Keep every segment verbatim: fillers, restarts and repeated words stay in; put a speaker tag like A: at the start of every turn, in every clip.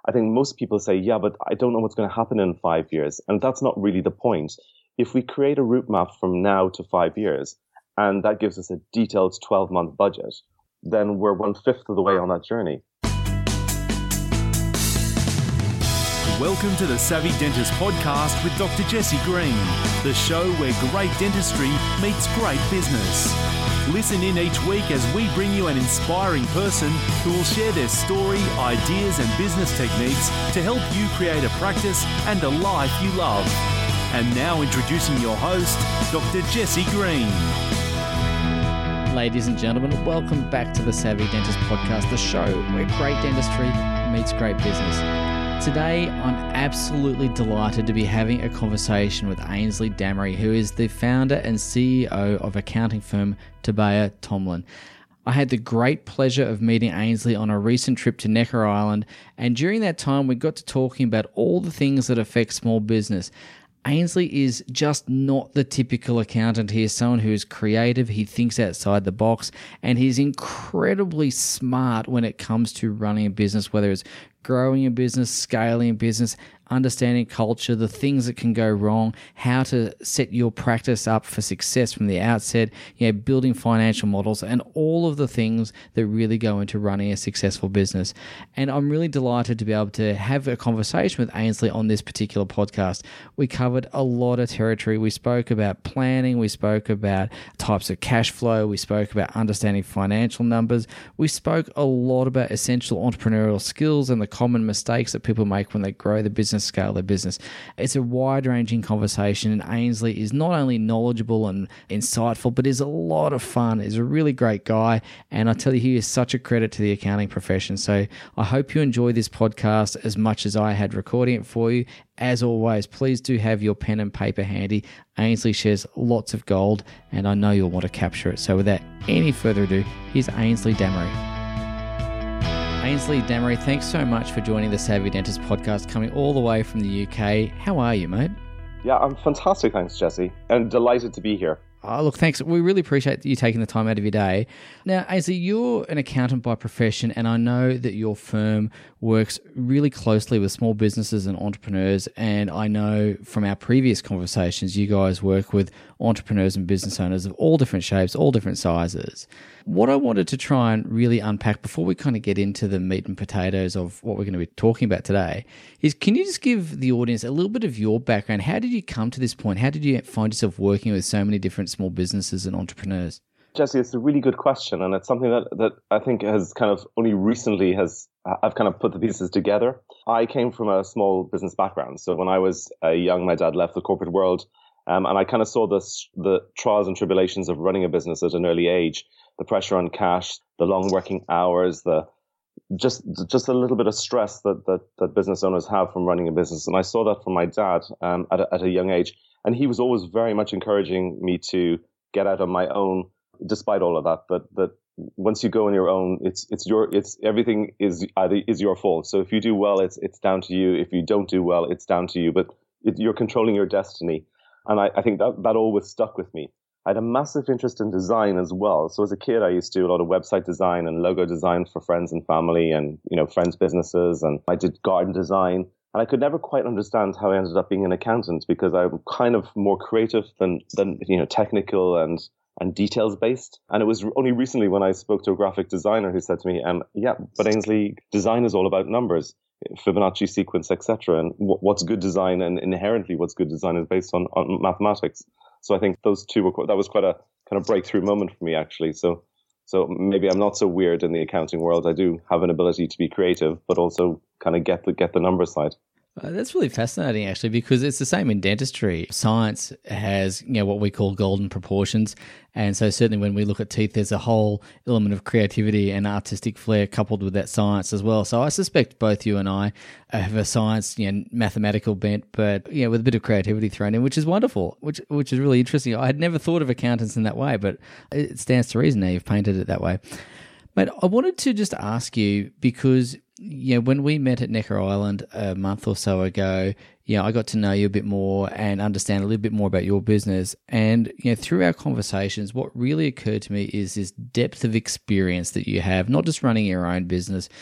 A: I think most people say, yeah, but I don't know what's going to happen in five years. And that's not really the point. If we create a route map from now to five years, and that gives us a detailed twelve-month budget, then we're one-fifth of the way on that journey.
B: Welcome to the Savvy Dentist Podcast with Doctor Jesse Green, the show where great dentistry meets great business. Listen in each week as we bring you an inspiring person who will share their story, ideas and business techniques to help you create a practice and a life you love. And now introducing your host, Doctor Jesse Green.
C: Ladies and gentlemen, welcome back to the Savvy Dentist Podcast, the show where great dentistry meets great business. Today, I'm absolutely delighted to be having a conversation with Ainsley Damery, who is the founder and C E O of accounting firm Tabea Tomlin. I had the great pleasure of meeting Ainsley on a recent trip to Necker Island, and during that time, we got to talking about all the things that affect small business. Ainsley is just not the typical accountant. He is someone who is creative, he thinks outside the box, and he's incredibly smart when it comes to running a business, whether it's growing a business, scaling a business, understanding culture, the things that can go wrong, how to set your practice up for success from the outset, you know, building financial models, and all of the things that really go into running a successful business. And I'm really delighted to be able to have a conversation with Ainsley on this particular podcast. We covered a lot of territory. We spoke about planning, we spoke about types of cash flow, we spoke about understanding financial numbers, we spoke a lot about essential entrepreneurial skills and the common mistakes that people make when they grow the business, scale their business. It's a wide-ranging conversation, and Ainsley is not only knowledgeable and insightful, but is a lot of fun. He's a really great guy, and I tell you, he is such a credit to the accounting profession. So I hope you enjoy this podcast as much as I had recording it for you. As always, please do have your pen and paper handy. Ainsley shares lots of gold, and I know you'll want to capture it. So without any further ado, here's Ainsley Damery. Ainsley Damery, thanks so much for joining the Savvy Dentist Podcast, coming all the way from the U K. How are you, mate?
A: Yeah, I'm fantastic, thanks, Jesse, and delighted to be here.
C: Oh, look, thanks. We really appreciate you taking the time out of your day. Now, Ainsley, you're an accountant by profession, and I know that your firm works really closely with small businesses and entrepreneurs, and I know from our previous conversations, you guys work with entrepreneurs and business owners of all different shapes, all different sizes. What I wanted to try and really unpack before we kind of get into the meat and potatoes of what we're going to be talking about today is, can you just give the audience a little bit of your background? How did you come to this point? How did you find yourself working with so many different small businesses and entrepreneurs?
A: Jesse, it's a really good question, and it's something that, that I think has kind of only recently has I've kind of put the pieces together. I came from a small business background, so when I was uh, young, my dad left the corporate world, um, and I kind of saw this, the trials and tribulations of running a business at an early age, the pressure on cash, the long working hours, the just just a little bit of stress that that, that business owners have from running a business, and I saw that from my dad um, at a, at a young age, and he was always very much encouraging me to get out on my own. Despite all of that, that that once you go on your own, it's it's your it's everything is either is your fault. So if you do well, it's it's down to you. If you don't do well, it's down to you. But it, you're controlling your destiny, and I, I think that that always stuck with me. I had a massive interest in design as well. So as a kid, I used to do a lot of website design and logo design for friends and family, and you know friends' businesses, and I did garden design. And I could never quite understand how I ended up being an accountant, because I'm kind of more creative than than you know technical and. and details based. And it was only recently when I spoke to a graphic designer who said to me, um, yeah, but Ainsley, design is all about numbers, Fibonacci sequence, et cetera. And w- what's good design, and inherently what's good design, is based on, on mathematics. So I think those two were quite, that was quite a kind of breakthrough moment for me, actually. So so maybe I'm not so weird in the accounting world. I do have an ability to be creative, but also kind of get the get the number side.
C: Uh, that's really fascinating, actually, because it's the same in dentistry. Science has, you know, what we call golden proportions. And so certainly when we look at teeth, there's a whole element of creativity and artistic flair coupled with that science as well. So I suspect both you and I have a science, you know, mathematical bent, but, you know, with a bit of creativity thrown in, which is wonderful, which which is really interesting. I had never thought of accountants in that way, but it stands to reason now you've painted it that way. But I wanted to just ask you, because you know, when we met at Necker Island a month or so ago, you know, I got to know you a bit more and understand a little bit more about your business. And, you know, through our conversations, what really occurred to me is this depth of experience that you have, not just running your own business,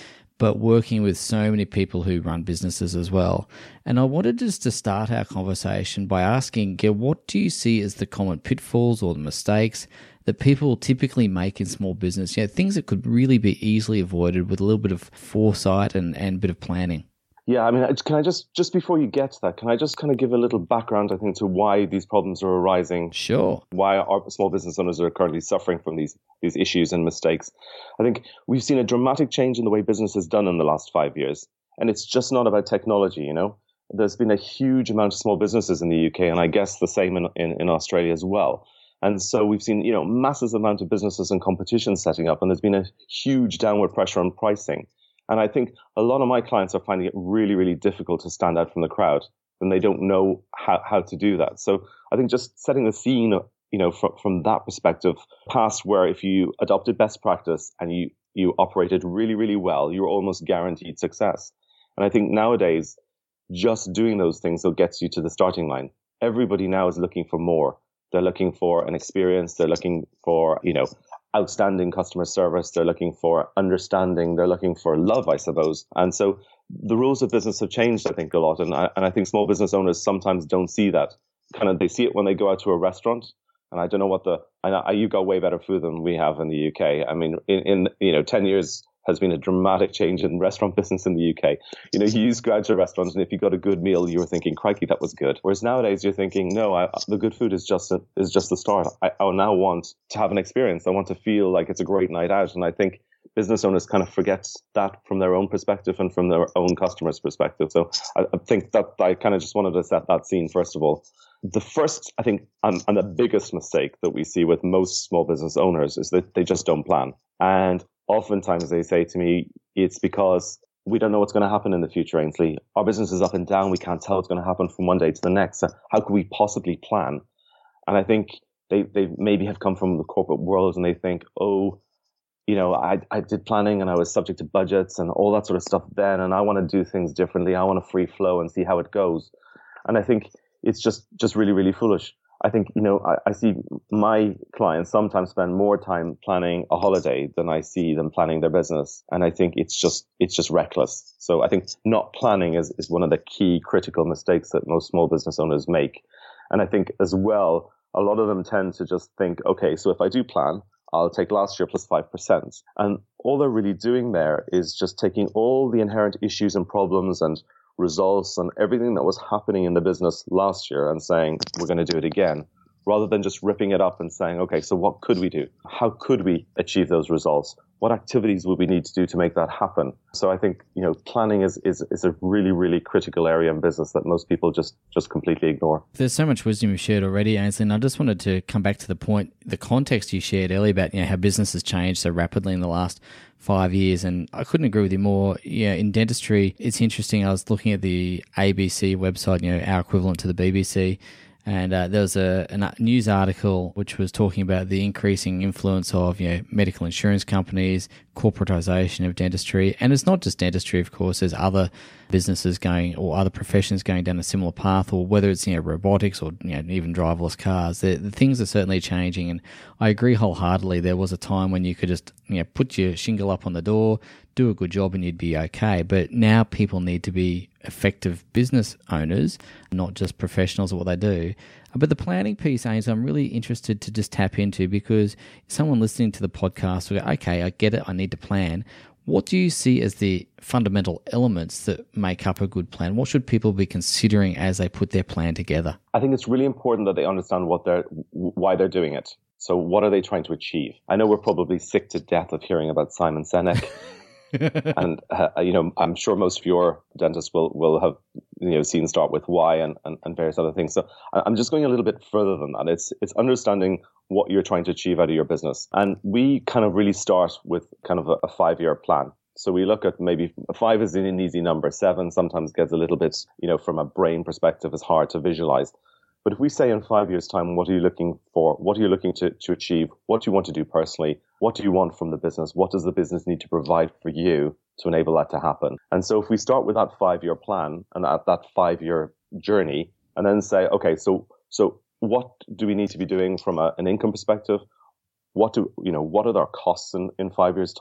C: but working with so many people who run businesses as well. And I wanted just to start our conversation by asking, what do you see as the common pitfalls or the mistakes that people typically make in small business? You know, things that could really be easily avoided with a little bit of foresight and, and a bit of planning.
A: Yeah, I mean, can I just, just before you get to that, can I just kind of give a little background, I think, to why these problems are arising?
C: Sure.
A: Why our small business owners are currently suffering from these, these issues and mistakes. I think we've seen a dramatic change in the way business is done in the last five years. And it's just not about technology, you know. There's been a huge amount of small businesses in the U K, and I guess the same in, in, in Australia as well. And so we've seen, you know, massive amount of businesses and competition setting up, and there's been a huge downward pressure on pricing. And I think a lot of my clients are finding it really, really difficult to stand out from the crowd, and they don't know how, how to do that. So I think just setting the scene, you know, from, from that perspective, past where if you adopted best practice and you, you operated really, really well, you're almost guaranteed success. And I think nowadays, just doing those things will get you to the starting line. Everybody now is looking for more. They're looking for an experience. They're looking for, you know, outstanding customer service. They're looking for understanding. They're looking for love, I suppose. And so the rules of business have changed, I think, a lot. And I, and I think small business owners sometimes don't see that. Kind of, they see it when they go out to a restaurant. And I don't know what the, I know you got way better food than we have in the U K. I mean, in, in you know, ten years has been a dramatic change in restaurant business in the U K. You know, you used to go out to restaurants, and if you got a good meal, you were thinking, crikey, that was good. Whereas nowadays you're thinking, no, I, the good food is just a, is just the start. I, I now want to have an experience. I want to feel like it's a great night out. And I think business owners kind of forget that from their own perspective and from their own customers' perspective. So I, I think that I kind of just wanted to set that scene, first of all. The first, I think, and, and the biggest mistake that we see with most small business owners is that they just don't plan. And oftentimes they say to me, it's because we don't know what's going to happen in the future, Ainsley. Our business is up and down. We can't tell what's going to happen from one day to the next. So how could we possibly plan? And I think they, they maybe have come from the corporate world, and they think, oh, you know, I, I did planning and I was subject to budgets and all that sort of stuff then, and I want to do things differently. I want a free flow and see how it goes. And I think it's just, just really, really foolish. I think, you know, I, I see my clients sometimes spend more time planning a holiday than I see them planning their business. And I think it's just, it's just reckless. So I think not planning is, is one of the key critical mistakes that most small business owners make. And I think as well, a lot of them tend to just think, okay, so if I do plan, I'll take last year plus five percent. And all they're really doing there is just taking all the inherent issues and problems and results and everything that was happening in the business last year and saying, we're going to do it again, rather than just ripping it up and saying, okay, so what could we do? How could we achieve those results? What activities would we need to do to make that happen? So I think, you know, planning is, is, is a really, really critical area in business that most people just, just completely ignore.
C: There's so much wisdom you've shared already, Ainsley, and I just wanted to come back to the point, the context you shared earlier about, you know, how business has changed so rapidly in the last five years. And I couldn't agree with you more. Yeah, in dentistry, it's interesting. I was looking at the A B C website, you know, our equivalent to the B B C. And uh, there was a, a news article which was talking about the increasing influence of, you know, medical insurance companies, corporatization of dentistry. And it's not just dentistry, of course. There's other businesses going, or other professions going down a similar path, or whether it's, you know, robotics or, you know, even driverless cars. The, the things are certainly changing. And I agree wholeheartedly. There was a time when you could just, you know, put your shingle up on the door, do a good job, and you'd be okay. But now people need to be effective business owners, not just professionals at what they do. But the planning piece, Ains, I'm really interested to just tap into, because someone listening to the podcast will go, okay, I get it, I need to plan. What do you see as the fundamental elements that make up a good plan? What should people be considering as they put their plan together?
A: I think it's really important that they understand what they're, why they're doing it. So what are they trying to achieve? I know we're probably sick to death of hearing about Simon Sinek. and, uh, you know, I'm sure most of your dentists will, will have, you know, seen Start With Why and, and, and various other things. So I'm just going a little bit further than that. It's, it's understanding what you're trying to achieve out of your business. And we kind of really start with kind of a, a five-year plan. So we look at maybe five is an easy number. Seven sometimes gets a little bit, you know, from a brain perspective, is hard to visualize. But if we say in five years' time, what are you looking for? What are you looking to, to achieve? What do you want to do personally? What do you want from the business? What does the business need to provide for you to enable that to happen? And so if we start with that five-year plan and at that five-year journey, and then say, okay, so so what do we need to be doing from a, an income perspective? What do you know? What are our costs in, in five years' time?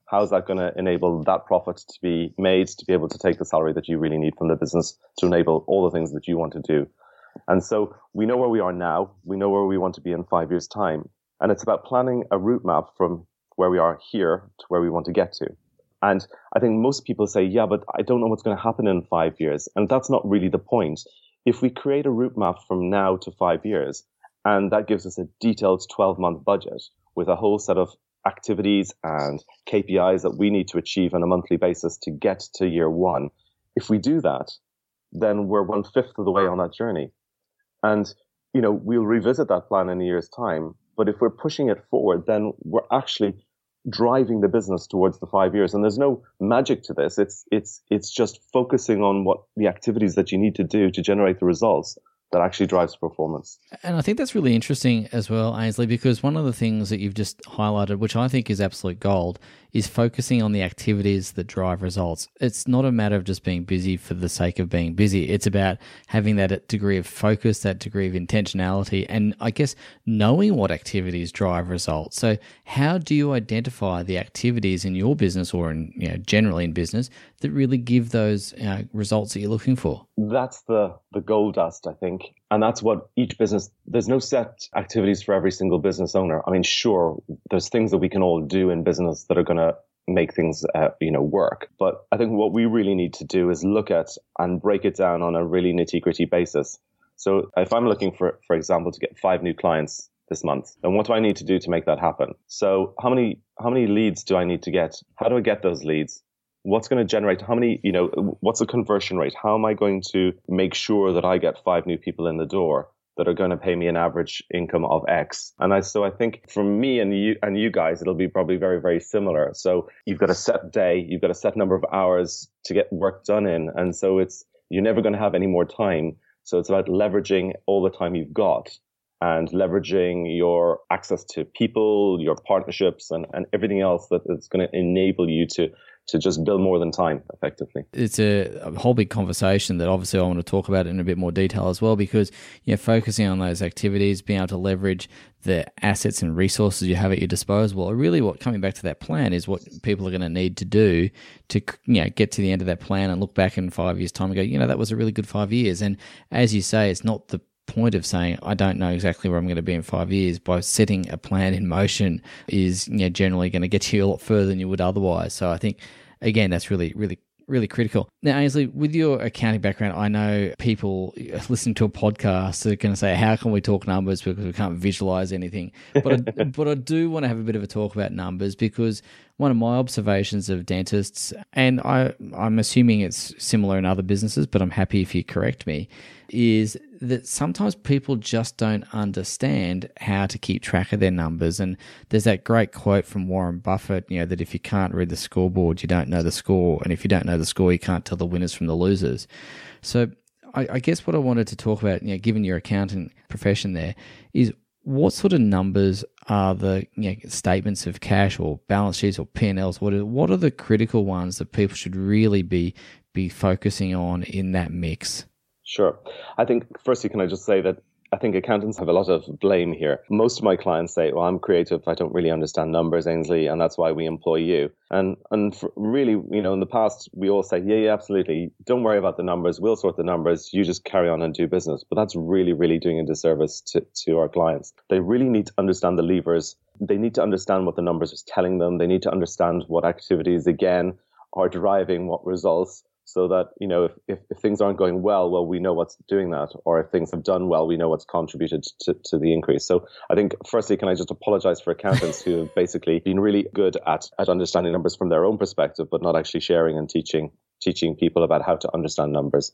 A: how's that going to enable that profit to be made, to be able to take the salary that you really need from the business to enable all the things that you want to do. And so we know where we are now. We know where we want to be in five years' time. And it's about planning a route map from where we are here to where we want to get to. And I think most people say, yeah, but I don't know what's going to happen in five years. And that's not really the point. If we create a route map from now to five years, and that gives us a detailed twelve-month budget with a whole set of activities and K P Is that we need to achieve on a monthly basis to get to year one, if we do that, then we're one-fifth of the way on that journey. And, you know, we'll revisit that plan in a year's time. But if we're pushing it forward, then we're actually driving the business towards the five years. And there's no magic to this. It's it's it's just focusing on what the activities that you need to do to generate the results that actually drives performance.
C: And I think that's really interesting as well, Ainsley, because one of the things that you've just highlighted, which I think is absolute gold, is focusing on the activities that drive results. It's not a matter of just being busy for the sake of being busy. It's about having that degree of focus, that degree of intentionality, and I guess knowing what activities drive results. So how do you identify the activities in your business or in, you know, generally in business that really give those uh, results that you're looking for?
A: That's the, the gold dust, I think. And that's what each business, there's no set activities for every single business owner. I mean, sure, there's things that we can all do in business that are going to make things, uh, you know, work. But I think what we really need to do is look at and break it down on a really nitty gritty basis. So if I'm looking for, for example, to get five new clients this month, then what do I need to do to make that happen? So how many, how many leads do I need to get? How do I get those leads? What's going to generate, how many, you know, what's the conversion rate? How am I going to make sure that I get five new people in the door that are going to pay me an average income of X? And I, so I think for me and you and you guys, it'll be probably very, very similar. So you've got a set day, you've got a set number of hours to get work done in. And so it's, you're never going to have any more time. So it's about leveraging all the time you've got and leveraging your access to people, your partnerships, and, and everything else that is going to enable you to to just build more than time effectively.
C: It's a, a whole big conversation that obviously I want to talk about in a bit more detail as well, because you know, focusing on those activities, being able to leverage the assets and resources you have at your disposal, are really what, coming back to that plan, is what people are going to need to do to, you know, get to the end of that plan and look back in five years' time and go, you know, that was a really good five years. And as you say, it's not the point of saying, I don't know exactly where I'm going to be in five years. By setting a plan in motion is, you know, generally going to get you a lot further than you would otherwise. So I think, again, that's really, really, really critical. Now, Ainsley, with your accounting background, I know people listening to a podcast are going to say, how can we talk numbers because we can't visualize anything? But I, but I do want to have a bit of a talk about numbers, because one of my observations of dentists, and I, I'm assuming it's similar in other businesses, but I'm happy if you correct me, is that sometimes people just don't understand how to keep track of their numbers. And there's that great quote from Warren Buffett, you know, that if you can't read the scoreboard, you don't know the score. And if you don't know the score, you can't tell the winners from the losers. So I, I guess what I wanted to talk about, you know, given your accounting profession there, is what sort of numbers are the, you know, statements of cash or balance sheets or P and Ls? What are, what are the critical ones that people should really be be focusing on in that mix?
A: Sure. I think, firstly, can I just say that I think accountants have a lot of blame here. Most of my clients say, well, I'm creative, I don't really understand numbers, Ainsley, and that's why we employ you. And and for really, you know, in the past, we all say, yeah, yeah, absolutely. Don't worry about the numbers. We'll sort the numbers. You just carry on and do business. But that's really, really doing a disservice to, to our clients. They really need to understand the levers. They need to understand what the numbers are telling them. They need to understand what activities, again, are driving what results. So that, you know, if, if, if things aren't going well, well, we know what's doing that. Or if things have done well, we know what's contributed to, to the increase. So I think, firstly, can I just apologize for accountants who have basically been really good at, at understanding numbers from their own perspective, but not actually sharing and teaching teaching people about how to understand numbers.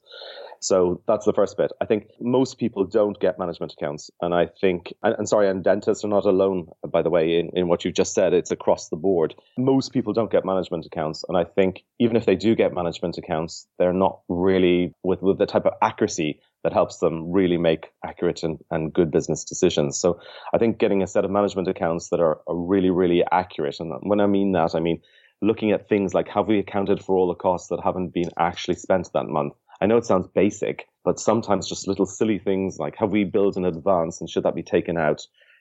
A: So that's the first bit. I think most people don't get management accounts. And I think, and, and sorry, and dentists are not alone, by the way, in, in what you've just said. It's across the board. Most people don't get management accounts. And I think even if they do get management accounts, they're not really with, with the type of accuracy that helps them really make accurate and, and good business decisions. So I think getting a set of management accounts that are, are really, really accurate. And when I mean that, I mean looking at things like, have we accounted for all the costs that haven't been actually spent that month? I know it sounds basic, but sometimes just little silly things like, have we billed in advance and should that be taken out?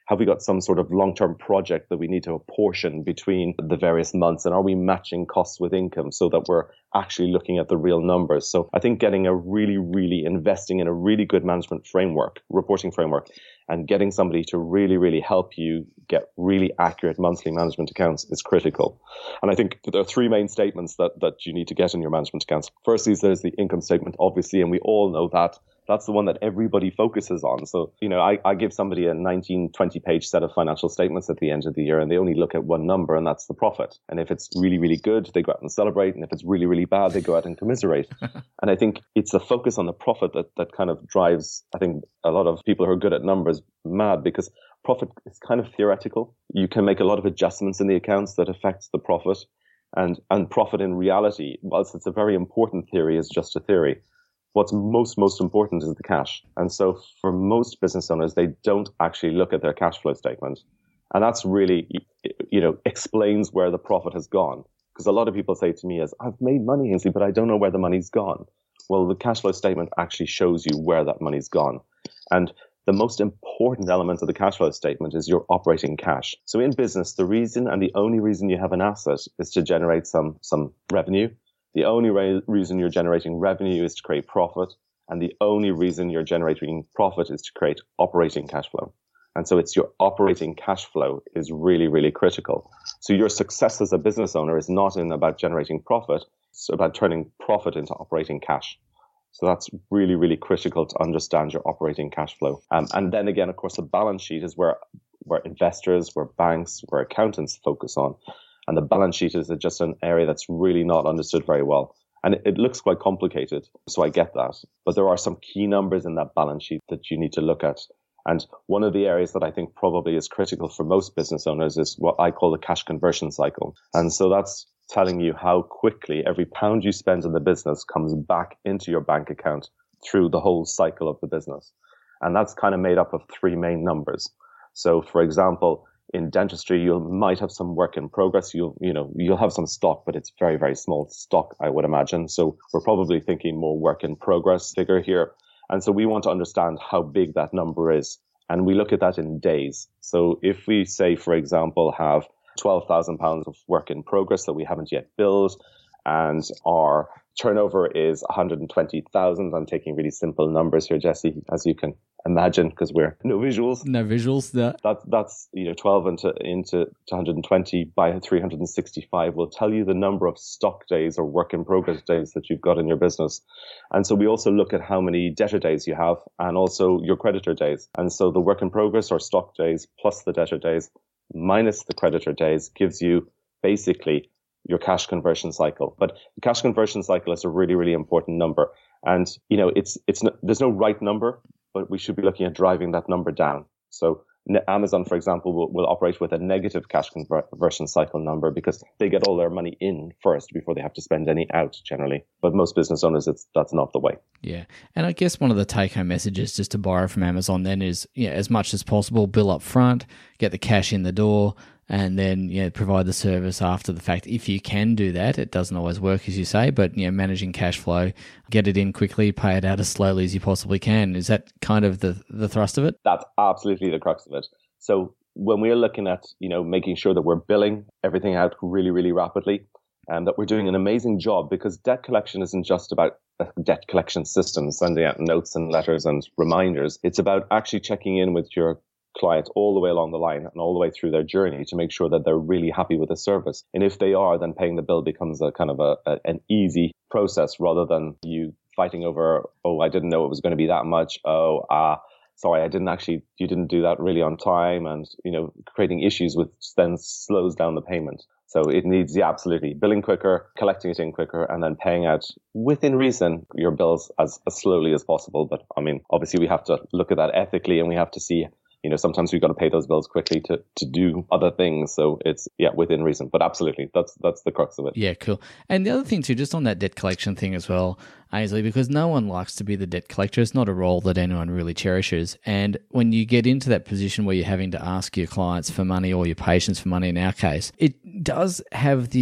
A: have we got some sort of long-term project that we need to apportion between the various months? And are we matching costs with income so that we're actually looking at the real numbers? So I think getting a really, really investing in a really good management framework, reporting framework, and getting somebody to really, really help you get really accurate monthly management accounts is critical. And I think there are three main statements that, that you need to get in your management accounts. Firstly, there's the income statement, obviously, and we all know that. That's the one that everybody focuses on. So, you know, I, I give somebody a nineteen, twenty page set of financial statements at the end of the year, and they only look at one number, and that's the profit. And if it's really, really good, they go out and celebrate. And if it's really, really bad, they go out and commiserate. And I think it's the focus on the profit that, that kind of drives, I think, a lot of people who are good at numbers mad, because profit is kind of theoretical. You can make a lot of adjustments in the accounts that affect the profit. And, and profit in reality, whilst it's a very important theory, is just a theory. What's most, most important is the cash. And so for most business owners, they don't actually look at their cash flow statement. And that's really, you know, explains where the profit has gone. Because a lot of people say to me is, I've made money, Ainsley, but I don't know where the money's gone. Well, the cash flow statement actually shows you where that money's gone. And the most important element of the cash flow statement is your operating cash. So in business, the reason and the only reason you have an asset is to generate some, some revenue. The only re- reason you're generating revenue is to create profit. And the only reason you're generating profit is to create operating cash flow. And so it's your operating cash flow is really, really critical. So your success as a business owner is not in about generating profit. It's about turning profit into operating cash. So that's really, really critical to understand your operating cash flow. Um, and then again, of course, the balance sheet is where, where investors, where banks, where accountants focus on. And the balance sheet is just an area that's really not understood very well. And it, it looks quite complicated, so I get that. But there are some key numbers in that balance sheet that you need to look at. And one of the areas that I think probably is critical for most business owners is what I call the cash conversion cycle. And so that's telling you how quickly every pound you spend in the business comes back into your bank account through the whole cycle of the business. And that's kind of made up of three main numbers. So, for example, in dentistry, you might have some work in progress. You'll, you know, you'll have some stock, but it's very, very small stock, I would imagine. So we're probably thinking more work in progress figure here. And so we want to understand how big that number is. And we look at that in days. So if we say, for example, have twelve thousand pounds of work in progress that we haven't yet billed, and our turnover is one hundred twenty thousand. I'm taking really simple numbers here, Jesse, as you can imagine, because we're no visuals.
C: No visuals. That
A: that that's you know twelve into into one hundred twenty by three hundred sixty-five will tell you the number of stock days or work in progress days that you've got in your business. And so we also look at how many debtor days you have and also your creditor days. And so the work in progress or stock days plus the debtor days minus the creditor days gives you basically your cash conversion cycle. But the cash conversion cycle is a really, really important number. And, you know, it's, it's, no, there's no right number, but we should be looking at driving that number down. So Amazon, for example, will, will operate with a negative cash conversion cycle number because they get all their money in first before they have to spend any out generally. But most business owners, it's that's not the way.
C: Yeah. And I guess one of the take-home messages, just to borrow from Amazon then, is, yeah, as much as possible, bill up front, get the cash in the door, and then, you know, provide the service after the fact. If you can do that, it doesn't always work, as you say, but, you know, managing cash flow, get it in quickly, pay it out as slowly as you possibly can. Is that kind of the, the thrust of it?
A: That's absolutely the crux of it. So when we're looking at, you know, making sure that we're billing everything out really, really rapidly, and that we're doing an amazing job, because debt collection isn't just about a debt collection system, sending out notes and letters and reminders. It's about actually checking in with your client all the way along the line and all the way through their journey to make sure that they're really happy with the service. And if they are, then paying the bill becomes a kind of a, a an easy process rather than you fighting over, oh, I didn't know it was going to be that much. Oh, ah, uh, sorry, I didn't actually, you didn't do that really on time, and, you know, creating issues which then slows down the payment. So it needs, yeah, absolutely, billing quicker, collecting it in quicker, and then paying out within reason your bills as, as slowly as possible. But I mean, obviously we have to look at that ethically, and we have to see, you know, sometimes we've got to pay those bills quickly to, to do other things. So it's, yeah, within reason. But absolutely, that's that's the crux of it.
C: Yeah, cool. And the other thing too, just on that debt collection thing as well, Ainsley, because no one likes to be the debt collector. It's not a role that anyone really cherishes. And when you get into that position where you're having to ask your clients for money or your patients for money in our case, it does have the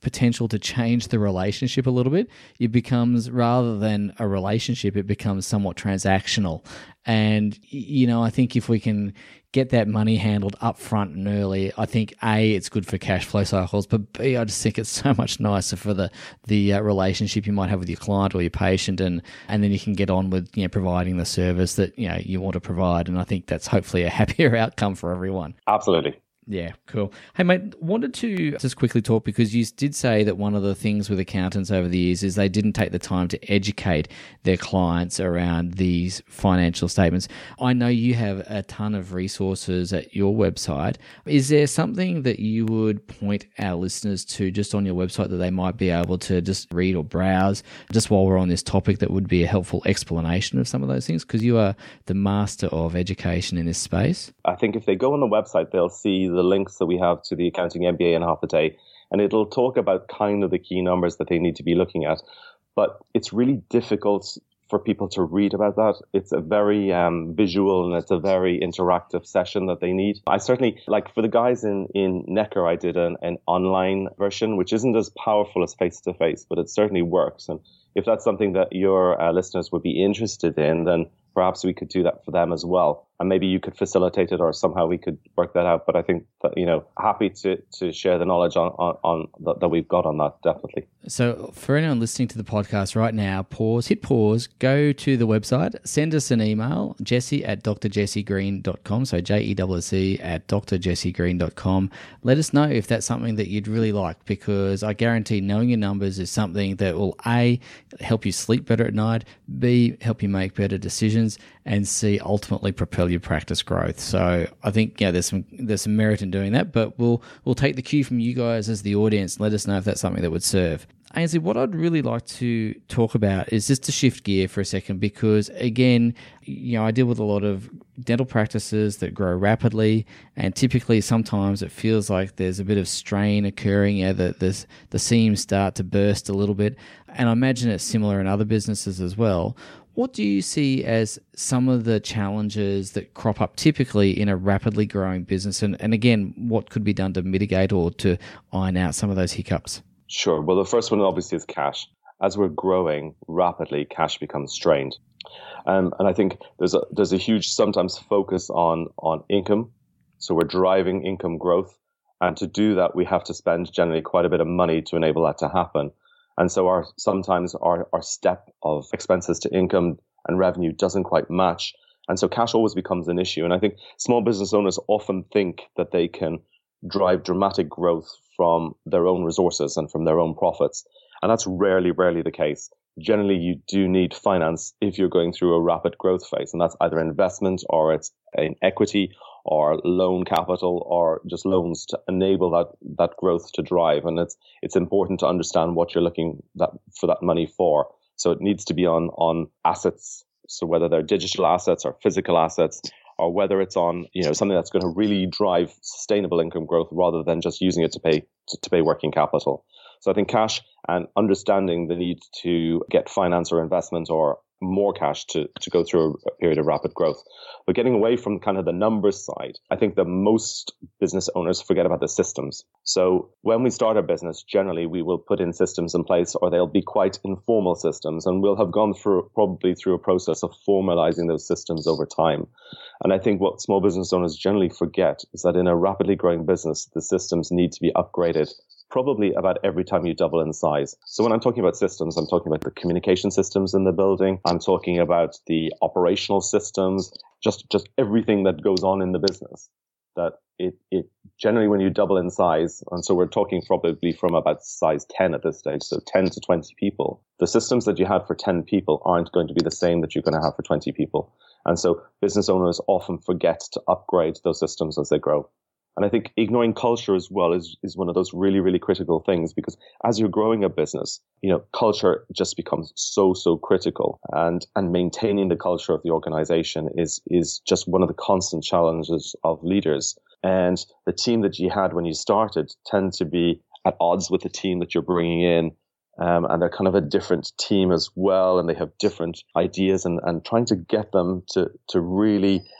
C: potential to change the relationship a little bit. It becomes, rather than a relationship, it becomes somewhat transactional. And, you know, I think if we can get that money handled up front and early, I think A, it's good for cash flow cycles, but B, I just think it's so much nicer for the the uh, relationship you might have with your client or your patient, and and then you can get on with, you know, providing the service that, you know, you want to provide. And I think that's hopefully a happier outcome for everyone.
A: Absolutely.
C: Yeah, cool. Hey, mate, wanted to just quickly talk, because you did say that one of the things with accountants over the years is they didn't take the time to educate their clients around these financial statements. I know you have a ton of resources at your website. Is there something that you would point our listeners to just on your website that they might be able to just read or browse just while we're on this topic that would be a helpful explanation of some of those things? Because you are the master of education in this space.
A: I think if they go on the website, they'll see the links that we have to the Accounting M B A in half a day, and it'll talk about kind of the key numbers that they need to be looking at. But it's really difficult for people to read about that. It's a very um, visual and it's a very interactive session that they need. I certainly, like for the guys in, in Necker, I did an, an online version, which isn't as powerful as face-to-face, but it certainly works. And if that's something that your uh, listeners would be interested in, then perhaps we could do that for them as well. And maybe you could facilitate it, or somehow we could work that out. But I think that, you know, happy to to share the knowledge on, on, on that, that we've got on that, definitely.
C: So for anyone listening to the podcast right now, pause, hit pause, go to the website, send us an email, Jesse at d r jesse green dot com. So J E S C at d r jesse green dot com. Let us know if that's something that you'd really like, because I guarantee knowing your numbers is something that will A, help you sleep better at night, B, help you make better decisions, and C, ultimately propel your practice growth. So I think, yeah, there's some there's some merit in doing that, but we'll we'll take the cue from you guys as the audience. Let us know if that's something that would serve. Ainsley, what I'd really like to talk about is just to shift gear for a second, because again, you know, I deal with a lot of dental practices that grow rapidly, and typically sometimes it feels like there's a bit of strain occurring. Yeah, the the, the seams start to burst a little bit, and I imagine it's similar in other businesses as well. What do you see as some of the challenges that crop up typically in a rapidly growing business? And, and again, what could be done to mitigate or to iron out some of those hiccups?
A: Sure. Well, the first one obviously is cash. As we're growing rapidly, cash becomes strained. Um, and I think there's a there's a huge sometimes focus on on income. So we're driving income growth. And to do that, we have to spend generally quite a bit of money to enable that to happen. And so our sometimes our, our step of expenses to income and revenue doesn't quite match. And so cash always becomes an issue. And I think small business owners often think that they can drive dramatic growth from their own resources and from their own profits. And that's rarely, rarely the case. Generally, you do need finance if you're going through a rapid growth phase. And that's either investment, or it's in equity, or loan capital, or just loans to enable that that growth to drive. And it's it's important to understand what you're looking that for that money for. So it needs to be on on assets. So whether they're digital assets or physical assets, or whether it's on, you know, something that's going to really drive sustainable income growth rather than just using it to pay to, to pay working capital. So I think cash and understanding the need to get finance or investment or more cash to, to go through a period of rapid growth. But getting away from kind of the numbers side, I think that most business owners forget about the systems. So when we start a business, generally we will put in systems in place, or they'll be quite informal systems, and we'll have gone through probably through a process of formalizing those systems over time. And I think what small business owners generally forget is that in a rapidly growing business, the systems need to be upgraded probably about every time you double in size. So when I'm talking about systems, I'm talking about the communication systems in the building. I'm talking about the operational systems, just, just everything that goes on in the business. That it, it generally, when you double in size, and so we're talking probably from about size ten at this stage, so ten to twenty people, the systems that you had for ten people aren't going to be the same that you're going to have for twenty people. And so business owners often forget to upgrade those systems as they grow. And I think ignoring culture as well is, is one of those really, really critical things, because as you're growing a business, you know, culture just becomes so, so critical, and, and maintaining the culture of the organization is, is just one of the constant challenges of leaders. And the team that you had when you started tend to be at odds with the team that you're bringing in. Um, and they're kind of a different team as well, and they have different ideas, and, and trying to get them to, to really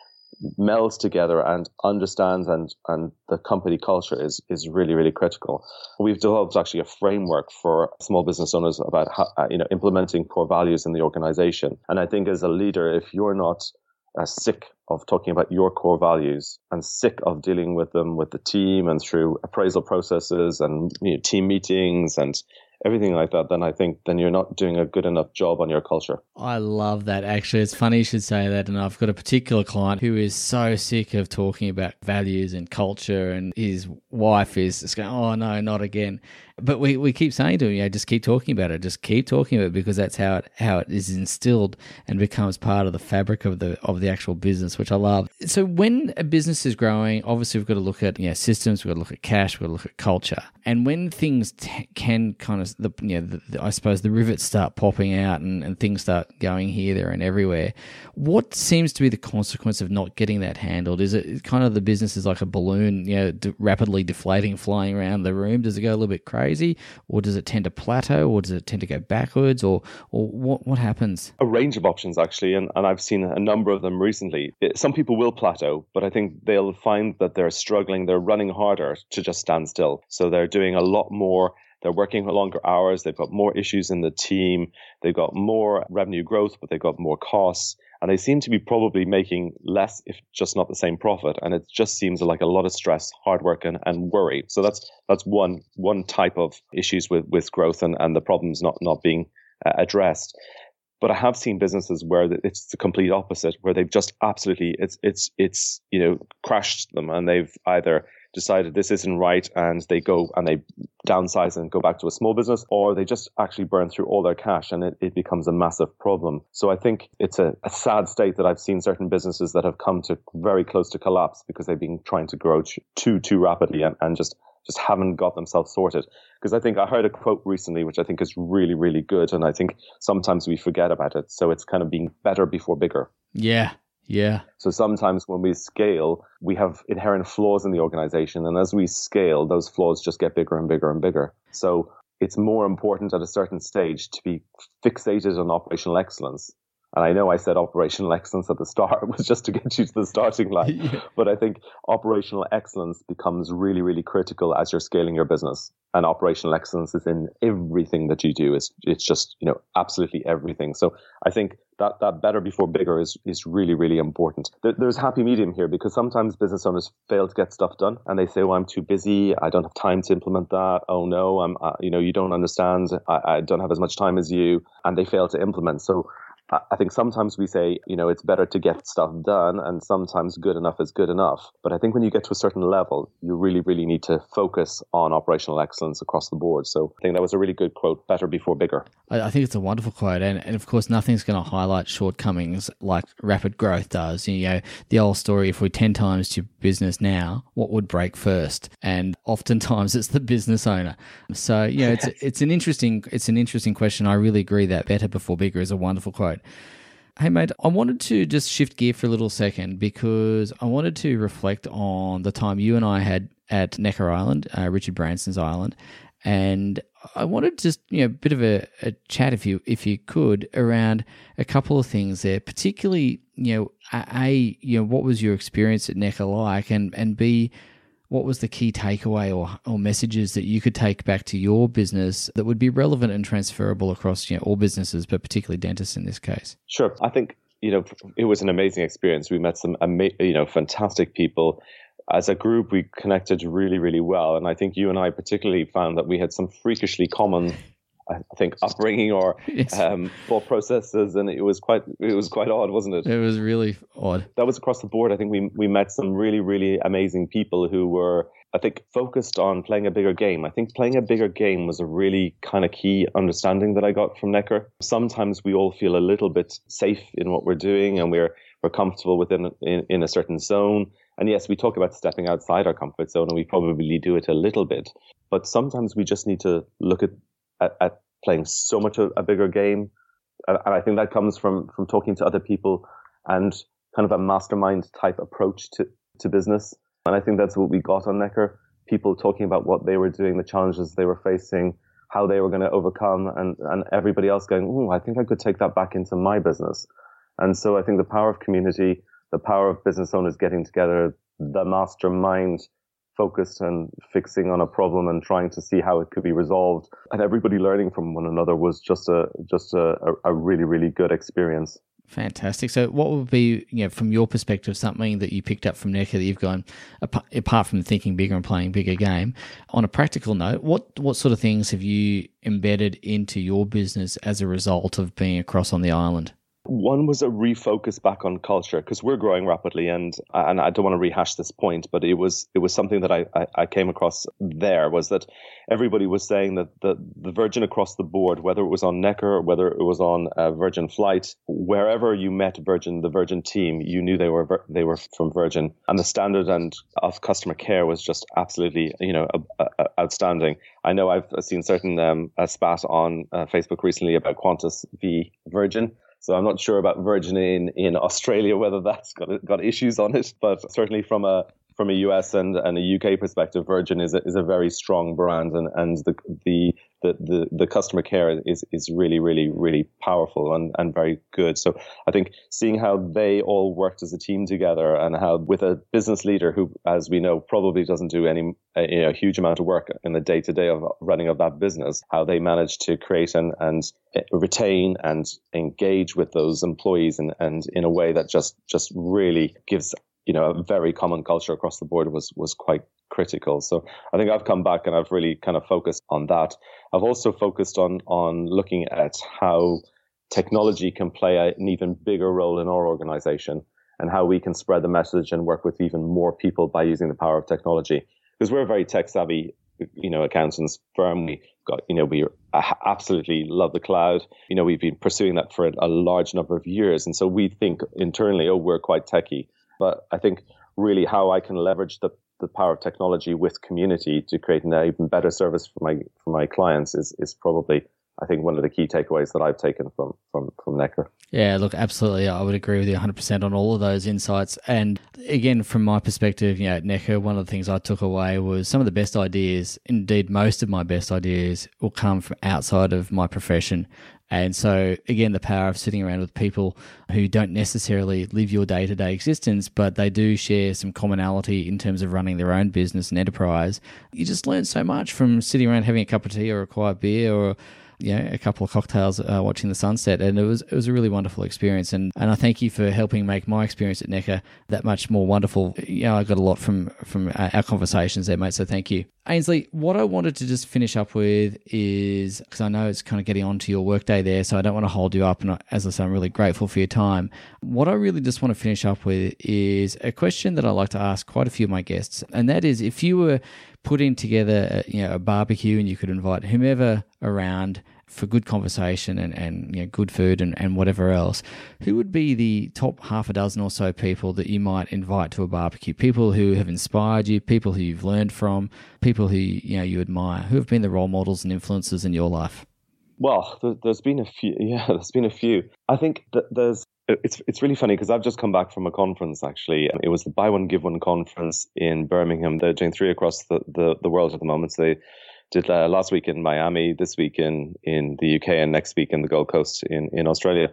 A: melds together and understands and, and the company culture is, is really, really critical. We've developed actually a framework for small business owners about how, you know, implementing core values in the organization. And I think as a leader, if you're not uh, sick of talking about your core values and sick of dealing with them with the team and through appraisal processes and, you know, team meetings and everything like that, then I think then you're not doing a good enough job on your culture.
C: I love that, actually. It's funny you should say that. And I've got a particular client who is so sick of talking about values and culture, and his wife is just going, oh, no, not again. But we, we keep saying to him, you know, just keep talking about it. Just keep talking about it, because that's how it how it is instilled and becomes part of the fabric of the of the actual business, which I love. So when a business is growing, obviously we've got to look at, you know, systems, we've got to look at cash, we've got to look at culture. And when things t- can kind of, the, you know, the, the, I suppose the rivets start popping out and, and things start going here, there, and everywhere, what seems to be the consequence of not getting that handled? Is it kind of the business is like a balloon, you know, de- rapidly deflating, flying around the room? Does it go a little bit crazy, or does it tend to plateau, or does it tend to go backwards, or or what what happens?
A: A range of options, actually, and, and I've seen a number of them recently. It, some people will plateau, but I think they'll find that they're struggling, they're running harder to just stand still. So they're doing a lot more. They're working longer hours. They've got more issues in the team. They've got more revenue growth, but they've got more costs. And they seem to be probably making less, if just not the same profit. And it just seems like a lot of stress, hard work, and, and worry. So that's that's one one type of issues with, with growth and, and the problems not, not being uh, addressed. But I have seen businesses where it's the complete opposite, where they've just absolutely, it's, it's, it's, you know, crashed them, and they've either decided this isn't right and they go and they downsize and go back to a small business, or they just actually burn through all their cash and it, it becomes a massive problem. So I think it's a, a sad state that I've seen certain businesses that have come to very close to collapse because they've been trying to grow too, too rapidly and, and just just haven't got themselves sorted. Because I think I heard a quote recently, which I think is really, really good. And I think sometimes we forget about it. So it's kind of being better before bigger.
C: Yeah. Yeah.
A: So sometimes when we scale, we have inherent flaws in the organization. And as we scale, those flaws just get bigger and bigger and bigger. So it's more important at a certain stage to be fixated on operational excellence. And I know I said operational excellence at the start. It was just to get you to the starting line. Yeah. But I think operational excellence becomes really, really critical as you're scaling your business. And operational excellence is in everything that you do. It's, it's just, you know, absolutely everything. So I think that, that better before bigger is, is really, really important. There, there's happy medium here, because sometimes business owners fail to get stuff done and they say, well, I'm too busy. I don't have time to implement that. Oh no, I'm, uh, you know, you don't understand. I, I don't have as much time as you, and they fail to implement. So I think sometimes we say, you know, it's better to get stuff done, and sometimes good enough is good enough. But I think when you get to a certain level, you really, really need to focus on operational excellence across the board. So I think that was a really good quote, better before bigger.
C: I think it's a wonderful quote. And, and of course, nothing's going to highlight shortcomings like rapid growth does. You know, the old story, if we ten times your business now, what would break first? And oftentimes it's the business owner. So, yeah, it's it's an interesting it's an interesting question. I really agree that better before bigger is a wonderful quote. Hey, mate, I wanted to just shift gear for a little second, because I wanted to reflect on the time you and I had at Necker Island, uh, Richard Branson's island, and I wanted just, you know, a bit of a, a chat, if you if you could, around a couple of things there, particularly, you know, A, you know, what was your experience at Necker like, and, and B, what was the key takeaway or, or messages that you could take back to your business that would be relevant and transferable across, you know, all businesses, but particularly dentists in this case?
A: Sure. I think, you know, it was an amazing experience. We met some, ama- you know, fantastic people. As a group, we connected really, really well. And I think you and I particularly found that we had some freakishly common, I think, upbringing or yes. um, thought processes, and it was quite it was quite odd, wasn't it?
C: It was really odd.
A: That was across the board. I think we we met some really, really amazing people who were, I think, focused on playing a bigger game. I think playing a bigger game was a really kind of key understanding that I got from Necker. Sometimes we all feel a little bit safe in what we're doing, and we're we're comfortable within in, in a certain zone. And yes, we talk about stepping outside our comfort zone, and we probably do it a little bit. But sometimes we just need to look at At, at playing so much a, a bigger game. And I think that comes from, from talking to other people and kind of a mastermind type approach to, to business. And I think that's what we got on Necker. People talking about what they were doing, the challenges they were facing, how they were going to overcome, and, and everybody else going, oh, I think I could take that back into my business. And so I think the power of community, the power of business owners getting together, the mastermind focused and fixing on a problem and trying to see how it could be resolved, and everybody learning from one another was just a just a, a really, really good experience.
C: Fantastic. So what would be, you know, from your perspective, something that you picked up from Necker that you've gone, apart from thinking bigger and playing bigger game, on a practical note, what, what sort of things have you embedded into your business as a result of being across on the island?
A: One was a refocus back on culture, because we're growing rapidly, and and I don't want to rehash this point, but it was it was something that I, I, I came across there, was that everybody was saying that the, the Virgin across the board, whether it was on Necker or whether it was on a Virgin flight, wherever you met Virgin, the Virgin team, you knew they were they were from Virgin, and the standard and of customer care was just absolutely, you know, uh, uh, outstanding. I know I've seen certain um, a spat on uh, Facebook recently about Qantas v Virgin. So I'm not sure about Virgin in, in Australia, whether that's got got issues on it, but certainly from a from a U S and, and a U K perspective, Virgin is a, is a very strong brand, and, and the, the the the the customer care is is really really really powerful and, and very good. So I think seeing how they all worked as a team together, and how with a business leader who, as we know, probably doesn't do any you know huge amount of work in the day to day of running of that business, how they managed to create and and retain and engage with those employees and and in a way that just just really gives, you know, a very common culture across the board was was quite critical. So I think I've come back and I've really kind of focused on that. I've also focused on on looking at how technology can play a, an even bigger role in our organization, and how we can spread the message and work with even more people by using the power of technology. Because we're a very tech savvy, you know, accountants firm. We got, you know, we absolutely love the cloud. You know, we've been pursuing that for a, a large number of years. And so we think internally, oh, we're quite techie. But I think really how I can leverage the, the power of technology with community to create an even better service for my for my clients is is probably, I think, one of the key takeaways that I've taken from from from Necker.
C: Yeah, look, absolutely. I would agree with you one hundred percent on all of those insights. And again, from my perspective, you know, at Necker, one of the things I took away was some of the best ideas, indeed most of my best ideas, will come from outside of my profession. And so, again, the power of sitting around with people who don't necessarily live your day-to-day existence, but they do share some commonality in terms of running their own business and enterprise. You just learn so much from sitting around having a cup of tea or a quiet beer or, you know, a couple of cocktails uh, watching the sunset. And it was it was a really wonderful experience. And, and I thank you for helping make my experience at Necker that much more wonderful. You know, I got a lot from, from our conversations there, mate, so thank you. Ainsley, what I wanted to just finish up with is, because I know it's kind of getting on to your workday there, so I don't want to hold you up. And as I say, I'm really grateful for your time. What I really just want to finish up with is a question that I like to ask quite a few of my guests. And that is, if you were putting together a, you know, a barbecue and you could invite whomever around for good conversation and, and you know, good food and, and whatever else, who would be the top half a dozen or so people that you might invite to a barbecue? People who have inspired you, people who you've learned from, people who you know you admire, who have been the role models and influences in your life?
A: Well, there's been a few. Yeah, there's been a few. I think that there's. It's it's really funny because I've just come back from a conference, actually. It was the Buy One, Give One conference in Birmingham. They're doing three across the, the, the world at the moment. So they did uh, last week in Miami, this week in, in the U K, and next week in the Gold Coast in, in Australia.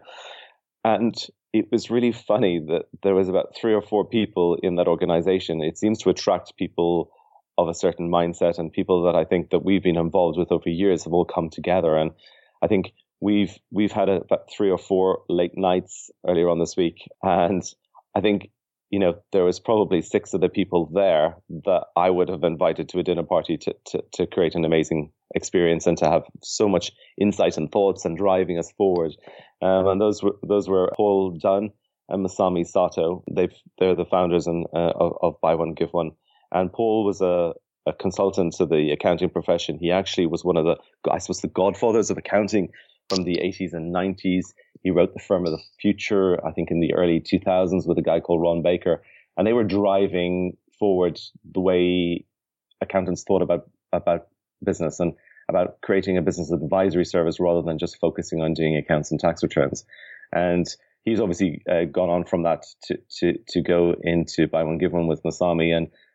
A: And it was really funny that there was about three or four people in that organization. It seems to attract people of a certain mindset, and people that I think that we've been involved with over years have all come together. And I think We've we've had a, about three or four late nights earlier on this week, and I think, you know, there was probably six of the people there that I would have invited to a dinner party to to, to create an amazing experience and to have so much insight and thoughts and driving us forward. Um, and those were those were Paul Dunn and Masami Sato. They've they're the founders and uh, of, of Buy One, Give One. And Paul was a a consultant to the accounting profession. He actually was one of the, I suppose, the godfathers of accounting from the eighties and nineties. He wrote The Firm of the Future, I think in the early two thousands, with a guy called Ron Baker. And they were driving forward the way accountants thought about, about business and about creating a business advisory service rather than just focusing on doing accounts and tax returns. And he's obviously uh, gone on from that to, to, to go into Buy One, Give One with Masami. And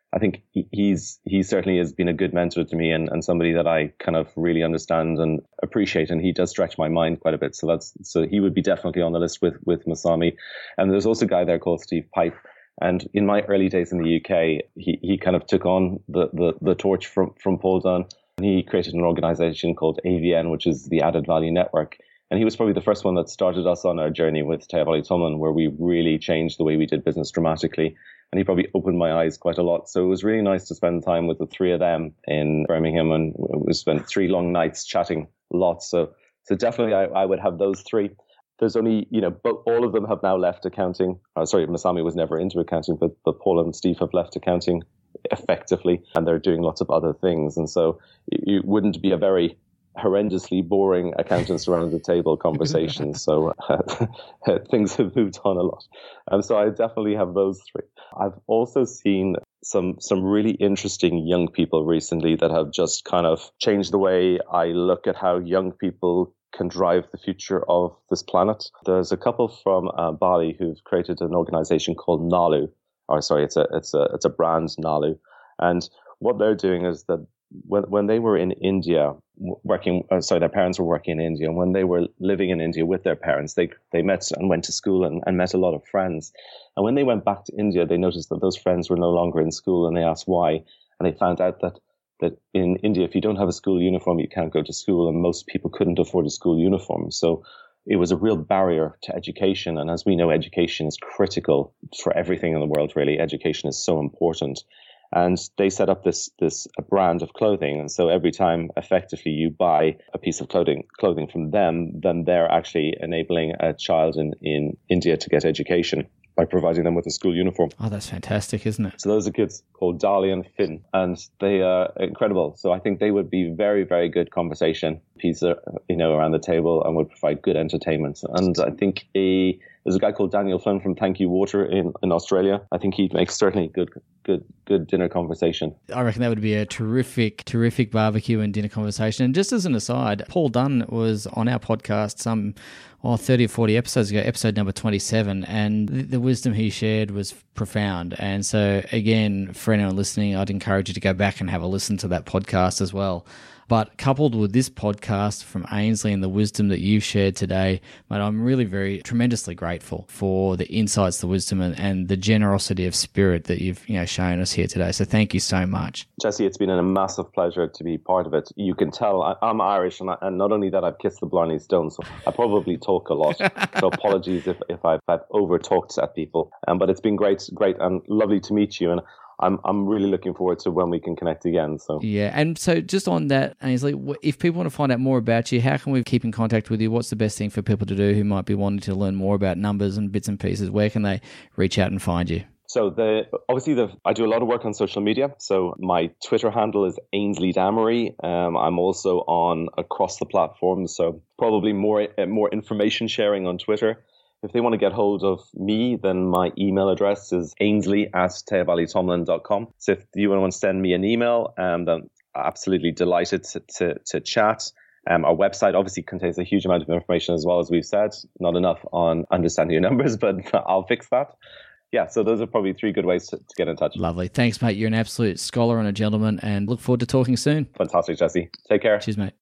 A: I think he, he's he certainly has been a good mentor to me and, and somebody that I kind of really understand and appreciate. And he does stretch my mind quite a bit. So that's so he would be definitely on the list with with Masami. And there's also a guy there called Steve Pipe. And in my early days in the U K, he, he kind of took on the, the, the torch from, from Paul Dunn. He created an organization called A V N, which is the Added Value Network. And he was probably the first one that started us on our journey with Taya Valley Tumlin, where we really changed the way we did business dramatically. And he probably opened my eyes quite a lot. So it was really nice to spend time with the three of them in Birmingham. And we spent three long nights chatting lots. So so definitely I, I would have those three. There's only, you know, but all of them have now left accounting. Uh, sorry, Masami was never into accounting, but, but Paul and Steve have left accounting effectively, and they're doing lots of other things. And so it wouldn't be a very horrendously boring accountants around the table conversation. So uh, things have moved on a lot. And so I definitely have those three. I've also seen some some really interesting young people recently that have just kind of changed the way I look at how young people can drive the future of this planet. There's a couple from uh, Bali who've created an organization called Nalu. Or sorry, it's a it's a it's a brand, Nalu. And what they're doing is that when when they were in India working, uh, sorry, their parents were working in India, and when they were living in India with their parents, they they met and went to school and, and met a lot of friends. And when they went back to India, they noticed that those friends were no longer in school, and they asked why. And they found out that that in India, if you don't have a school uniform, you can't go to school, and most people couldn't afford a school uniform. So it was a real barrier to education. And as we know, education is critical for everything in the world, really. Education is so important. And they set up this this a brand of clothing. And so every time, effectively, you buy a piece of clothing clothing from them, then they're actually enabling a child in, in India to get education by providing them with a school uniform.
C: Oh, that's fantastic, isn't it?
A: So those are kids called Dali and Finn, and they are incredible. So I think they would be very, very good conversation piece, you know, around the table, and would provide good entertainment. And I think a there's a guy called Daniel Flynn from Thank You Water in, in Australia. I think he'd make certainly good, good, good dinner conversation.
C: I reckon that would be a terrific, terrific barbecue and dinner conversation. And just as an aside, Paul Dunn was on our podcast some oh, thirty or forty episodes ago, episode number twenty-seven, and the, the wisdom he shared was profound. And so, again, for anyone listening, I'd encourage you to go back and have a listen to that podcast as well. But coupled with this podcast from Ainsley and the wisdom that you've shared today, mate, I'm really very tremendously grateful for the insights, the wisdom, and, and the generosity of spirit that you've you know shown us here today. So thank you so much.
A: Jesse, it's been a massive pleasure to be part of it. You can tell I, I'm Irish, and, I, and not only that, I've kissed the Blarney Stone, so I probably talk a lot. So apologies if, if I've, I've over-talked at people. Um, but it's been great, great and lovely to meet you. And I'm I'm really looking forward to when we can connect again. So
C: yeah, and so just on that, Ainsley, if people want to find out more about you, how can we keep in contact with you? What's the best thing for people to do who might be wanting to learn more about numbers and bits and pieces? Where can they reach out and find you?
A: So the obviously the I do a lot of work on social media. So my Twitter handle is Ainsley Damery. Um, I'm also on across the platforms. So probably more more information sharing on Twitter. If they want to get hold of me, then my email address is ainsley at taya valley tumlin dot com. So if you want to send me an email, um, then absolutely delighted to, to, to chat. Um, our website obviously contains a huge amount of information as well, as we've said. Not enough on understanding your numbers, but I'll fix that. Yeah, so those are probably three good ways to, to get in touch.
C: Lovely. Thanks, mate. You're an absolute scholar and a gentleman, and look forward to talking soon.
A: Fantastic, Jesse. Take care.
C: Cheers, mate.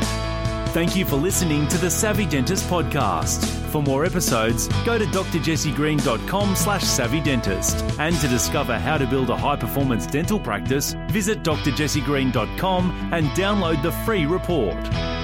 B: Thank you for listening to the Savvy Dentist podcast. For more episodes, go to drjessegreen.com slash savvy dentist. And to discover how to build a high-performance dental practice, visit d r jesse green dot com and download the free report.